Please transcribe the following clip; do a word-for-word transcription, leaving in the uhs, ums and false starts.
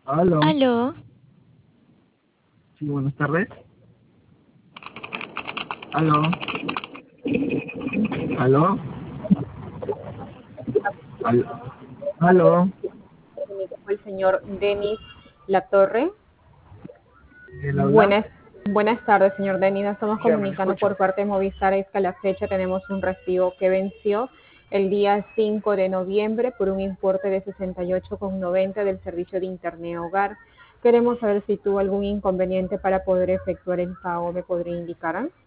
Aló, Aló, sí, buenas tardes. Aló, aló, aló, aló. El señor Denis Latorre. ¿Quién habla? Buenas, buenas tardes, señor Denis. Nos estamos Dígame, le comunicando escucho. por parte de Movistar. Es que a la fecha tenemos un recibo que venció el día cinco de noviembre por un importe de sesenta y ocho con noventa del servicio de Internet Hogar. Queremos saber si tuvo algún inconveniente para poder efectuar el pago. ¿Me podría indicar?